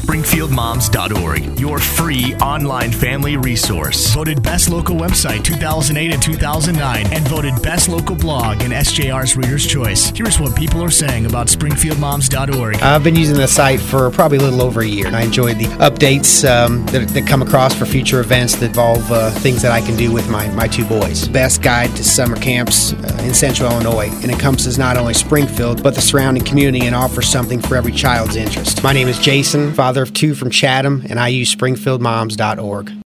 SpringfieldMoms.org, your free online family resource. Voted Best Local Website 2008 and 2009, and voted Best Local Blog in SJR's Reader's Choice. Here's what people are saying about SpringfieldMoms.org. I've been using the site for probably a little over a year. I enjoyed the updates that come across for future events that involve things that I can do with my two boys. Best guide to summer camps in Central Illinois, and encompasses not only Springfield, but the surrounding community, and offers something for every child's interest. My name is Jason, father of two from Chatham, and I use SpringfieldMoms.org.